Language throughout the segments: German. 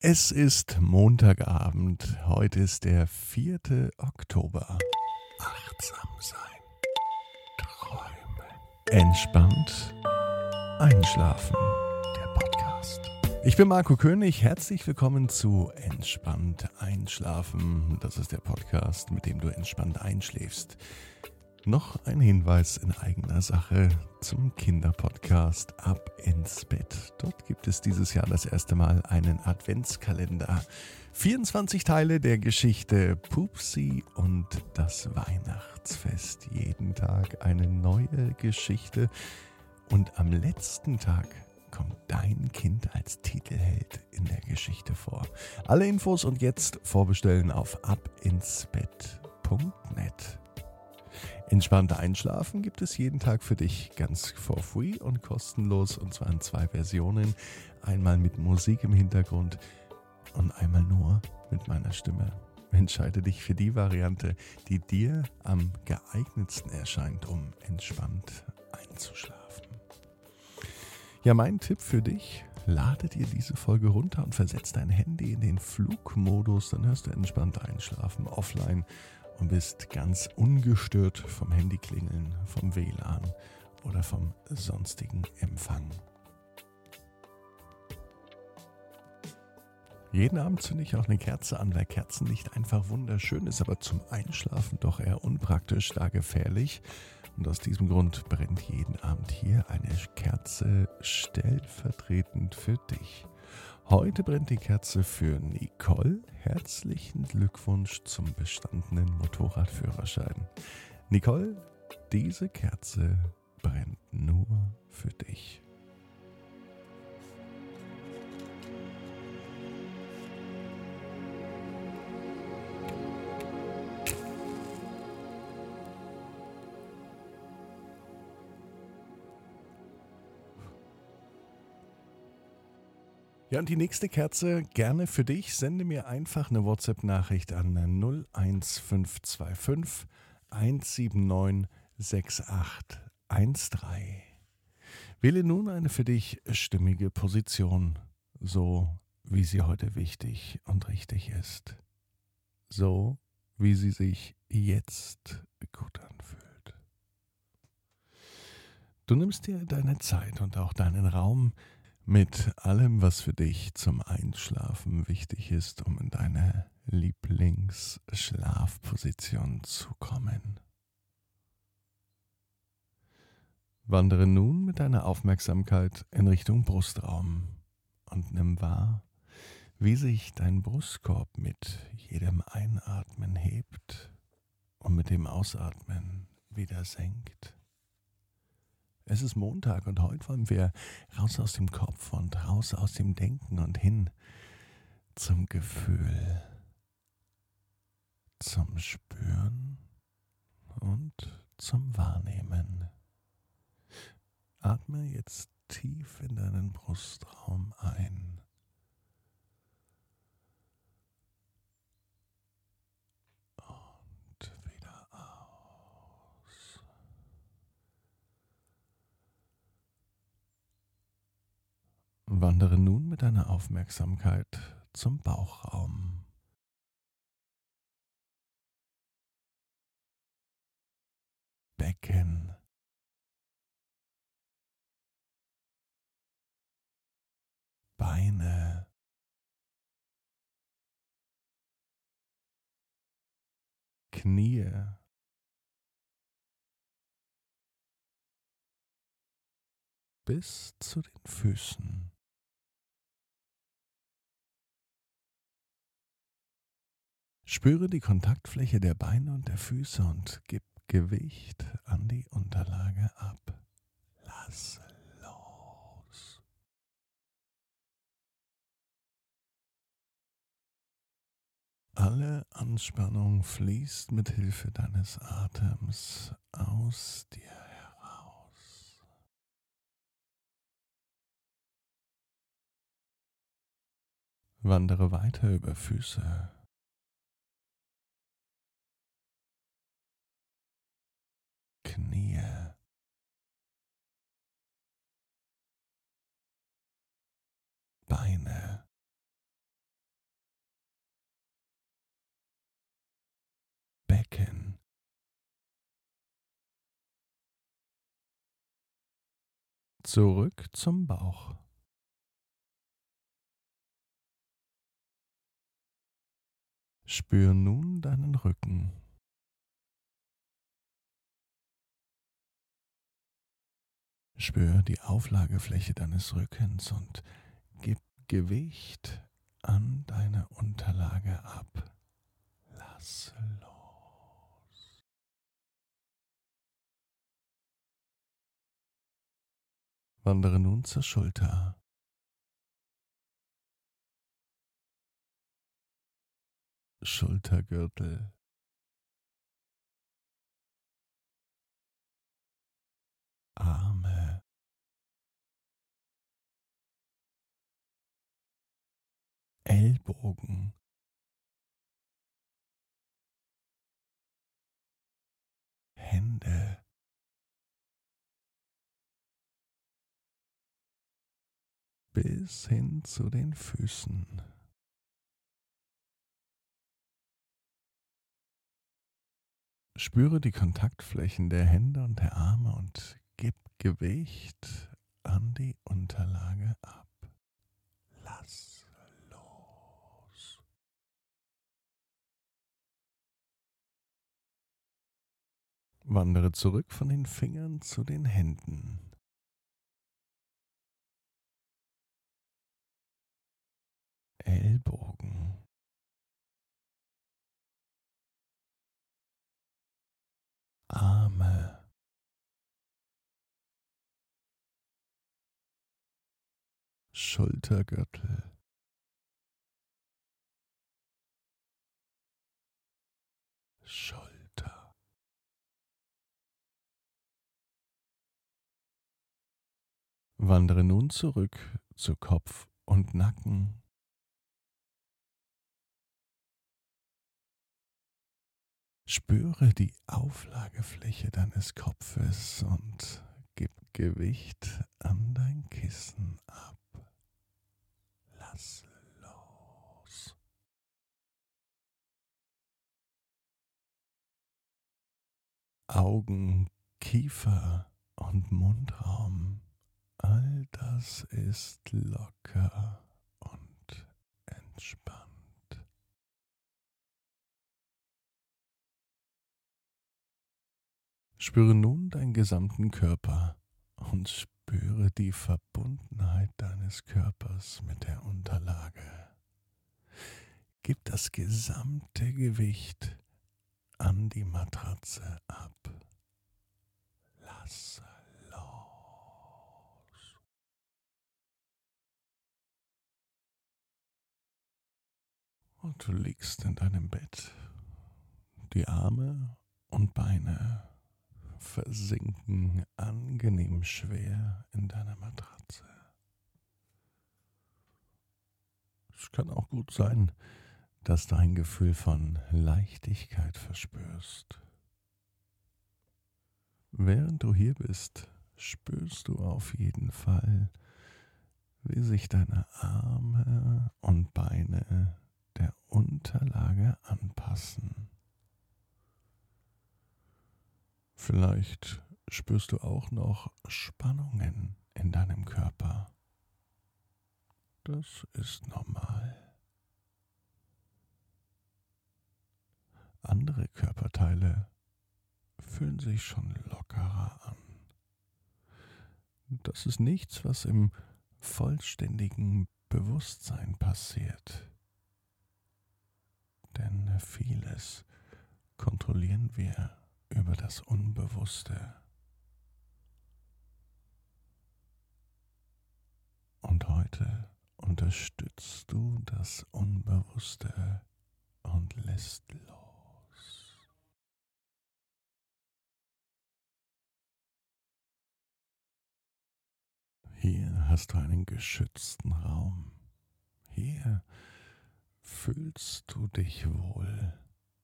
Es ist Montagabend. Heute ist der 4. Oktober. Achtsam sein. Träumen. Entspannt einschlafen. Der Podcast. Ich bin Marco König. Herzlich willkommen zu Entspannt einschlafen. Das ist der Podcast, mit dem du entspannt einschläfst. Noch ein Hinweis in eigener Sache zum Kinderpodcast Ab ins Bett. Dort gibt es dieses Jahr das erste Mal einen Adventskalender. 24 Teile der Geschichte Pupsi und das Weihnachtsfest. Jeden Tag eine neue Geschichte. Und am letzten Tag kommt dein Kind als Titelheld in der Geschichte vor. Alle Infos und jetzt vorbestellen auf abinsbett.net. Entspannt einschlafen gibt es jeden Tag für dich ganz for free und kostenlos, und zwar in 2 Versionen. Einmal mit Musik im Hintergrund und einmal nur mit meiner Stimme. Entscheide dich für die Variante, die dir am geeignetsten erscheint, um entspannt einzuschlafen. Ja, mein Tipp für dich: Lade dir diese Folge runter und versetz dein Handy in den Flugmodus, dann hörst du entspannt einschlafen offline und bist ganz ungestört vom Handyklingeln, vom WLAN oder vom sonstigen Empfang. Jeden Abend zünde ich auch eine Kerze an, weil Kerzenlicht einfach wunderschön ist, aber zum Einschlafen doch eher unpraktisch, da gefährlich. Und aus diesem Grund brennt jeden Abend hier eine Kerze stellvertretend für dich. Heute brennt die Kerze für Nicole. Herzlichen Glückwunsch zum bestandenen Motorradführerschein. Nicole, diese Kerze brennt nur für dich. Ja, und die nächste Kerze gerne für dich. Sende mir einfach eine WhatsApp-Nachricht an 01525 179 6813. Wähle nun eine für dich stimmige Position, so wie sie heute wichtig und richtig ist. So wie sie sich jetzt gut anfühlt. Du nimmst dir deine Zeit und auch deinen Raum mit allem, was für dich zum Einschlafen wichtig ist, um in deine Lieblingsschlafposition zu kommen. Wandere nun mit deiner Aufmerksamkeit in Richtung Brustraum und nimm wahr, wie sich dein Brustkorb mit jedem Einatmen hebt und mit dem Ausatmen wieder senkt. Es ist Montag und heute wollen wir raus aus dem Kopf und raus aus dem Denken und hin zum Gefühl, zum Spüren und zum Wahrnehmen. Atme jetzt tief in deinen Brustraum ein und wieder aus. Wandere nun mit deiner Aufmerksamkeit zum Bauchraum. Becken, Beine, Knie, bis zu den Füßen. Spüre die Kontaktfläche der Beine und der Füße und gib Gewicht an die Unterlage ab. Lass los. Alle Anspannung fließt mit Hilfe deines Atems aus dir heraus. Wandere weiter über Füße, Knie, Beine, Zurück zum Bauch. Spür nun deinen Rücken. Spür die Auflagefläche deines Rückens und gib Gewicht an deine Unterlage ab. Lass los. Wandere nun zur Schulter. Schultergürtel. Arme. Ellbogen. Hände. Bis hin zu den Füßen. Spüre die Kontaktflächen der Hände und der Arme und gib Gewicht an die Unterlage ab. Lass los. Wandere zurück von den Fingern zu den Händen. Ellbogen. Arme. Schultergürtel. Schulter. Wandere nun zurück zu Kopf und Nacken. Spüre die Auflagefläche deines Kopfes und gib Gewicht an dein Kissen ab. Lass los. Augen, Kiefer und Mundraum. All das ist locker und entspannt. Spüre nun deinen gesamten Körper und spüre die Verbundenheit deines Körpers mit der Unterlage. Gib das gesamte Gewicht an die Matratze ab. Lass los. Und du liegst in deinem Bett. Die Arme und Beine versinken angenehm schwer in deiner Matratze. Es kann auch gut sein, dass du ein Gefühl von Leichtigkeit verspürst. Während du hier bist, spürst du auf jeden Fall, wie sich deine Arme und Beine der Unterlage anpassen. Vielleicht spürst du auch noch Spannungen in deinem Körper. Das ist normal. Andere Körperteile fühlen sich schon lockerer an. Das ist nichts, was im vollständigen Bewusstsein passiert. Denn vieles kontrollieren wir über das Unbewusste. Und heute unterstützt du das Unbewusste und lässt los. Hier hast du einen geschützten Raum. Hier fühlst du dich wohl.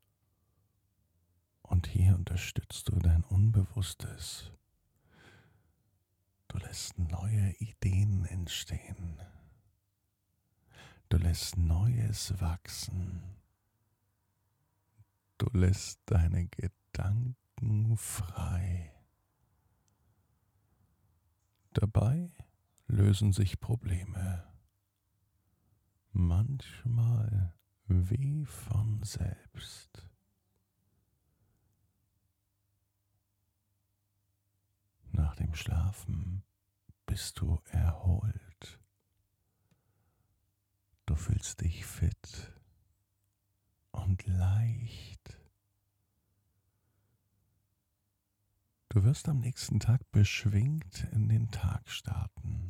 Und hier unterstützt du dein Unbewusstes. Du lässt neue Ideen entstehen. Du lässt Neues wachsen. Du lässt deine Gedanken frei. Dabei lösen sich Probleme manchmal wie von selbst. Nach dem Schlafen bist du erholt. Du fühlst dich fit und leicht. Du wirst am nächsten Tag beschwingt in den Tag starten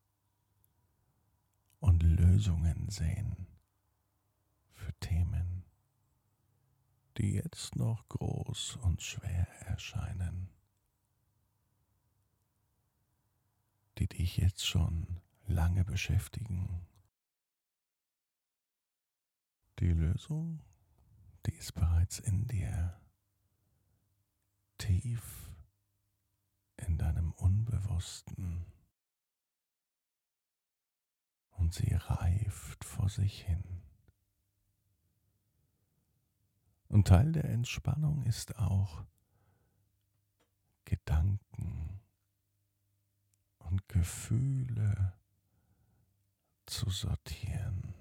und Lösungen sehen für Themen, die jetzt noch groß und schwer erscheinen, die dich jetzt schon lange beschäftigen. Die Lösung, die ist bereits in dir, tief in deinem Unbewussten, und sie reift vor sich hin. Und Teil der Entspannung ist auch, Gedanken und Gefühle zu sortieren.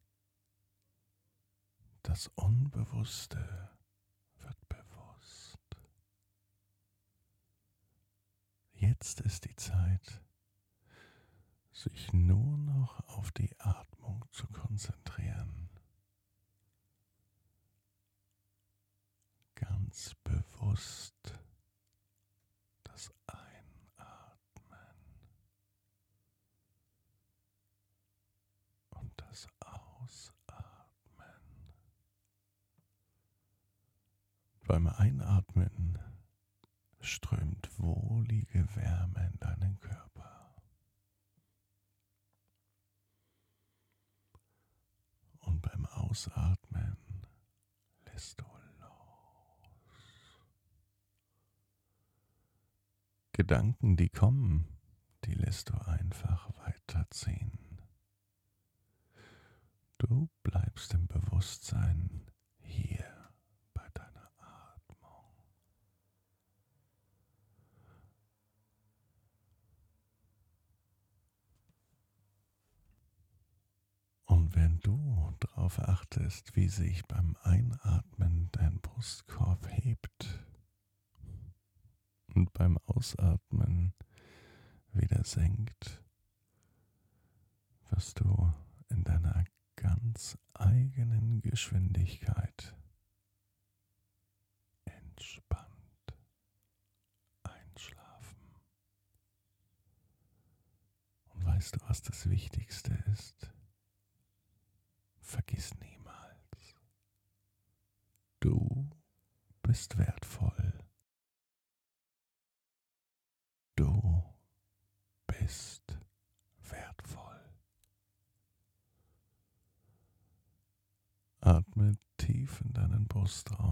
Das Unbewusste wird bewusst. Jetzt ist die Zeit, sich nur noch auf die Atmung zu konzentrieren. Ganz bewusst das Einatmen und das Ausatmen. Beim Einatmen strömt wohlige Wärme in deinen Körper. Und beim Ausatmen lässt du los. Gedanken, die kommen, die lässt du einfach weiterziehen. Du bleibst im Bewusstsein hier bei deiner Atmung. Und wenn du darauf achtest, wie sich beim Einatmen dein Brustkorb hebt und beim Ausatmen wieder senkt, wirst du in deiner ganz eigenen Geschwindigkeit entspannt einschlafen. Und weißt du, was das Wichtigste ist? Vergiss niemals, du bist wertvoll. Du bist wertvoll. Atme tief in deinen Brustraum